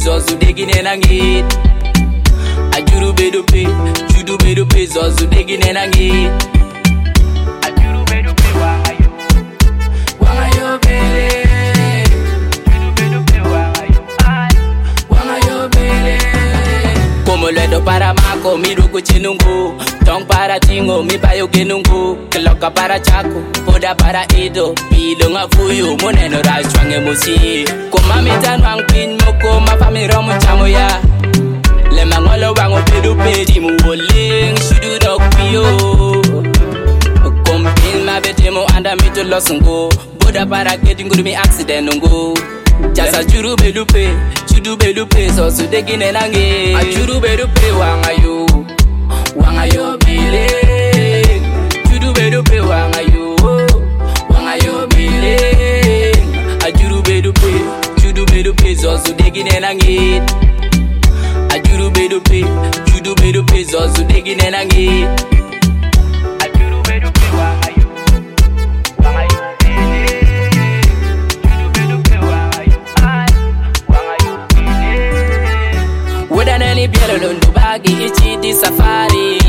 zozu degine nangit. Ajuru bedu pe, judu bedu pe zozu degine nangit. Ajuru bedu pe wangayo bele. Judu bedu pe wangayo bele. Como ledo para mako, miruku chinungu. Tong para tingo, mi payo genungu. Keloka para chako, poda para ido. Pilo nga fuyu, moneno rashwange musi. Kuma mitan wang pin moko, mafami romu chamo ya. Le mangolo wango pedu pedi mu woling, shudu dog piyo. Kumpin ma bete mo anda mito losungo. Poda para getting good mi accident nungu. Jasa juru belupe, judu belupe, so su degine nange. Ajuru belupe wangayo bile. Judu belupe wangayo bile. Ajuru belupe, judu belupe, so su degine nange. Ajuru belupe, judu belupe, so su degine nange. Ajuru belupe wangayo bile. Wodanani bielo lundu bagi ichi di safari.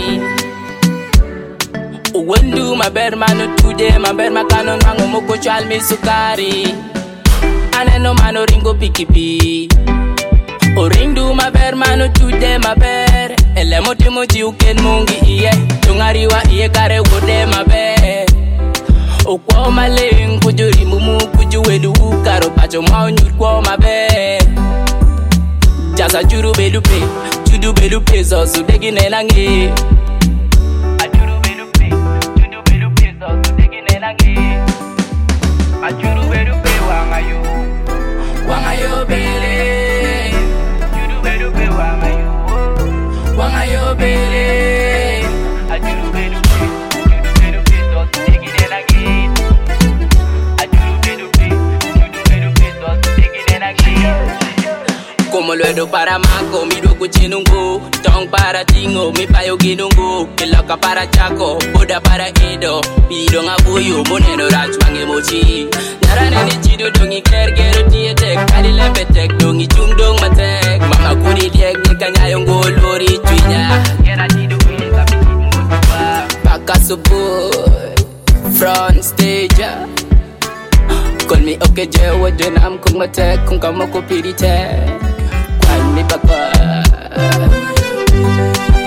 Uwendu mabermano tude maberma kanon mango moko chalmi sukari. Aneno mano ringo pikipi. Orindu mabermano tude maber. Ele moti moji uken mungi iye. Tungariwa iye kare wode maber. Okwa maling kujuri mumu kujuwedu karo pacho maonyur kwa maber. Jasa juru belupe, judu belupe, zozu degine nange. Ajuru belupe, judu belupe, zozu degine nange. Ajuru belupe wangayo bele. Judu belupe wangayo bele. Ajuru belupe, judu belupe, zozu degine nange. Ajuru belupe, judu belupe, zozu degine nange. Como luego para mango, mi ruku chinungu. Tong para tingo, mi payo ginungu. Keloka para chako, poda para edo. Pido nga buyu, moneno rachwange mochi. Narane ni chido dongi kergero tietek. Kari lepetek, dongi chungdong matek. Mama kuri diek, nika nyayongo lori twinya. Kera chido win, tapi chimutuwa. Baka suboy, front stage. Call me okay, jewa denam kung matek. Kung kamoko piritek. Me baka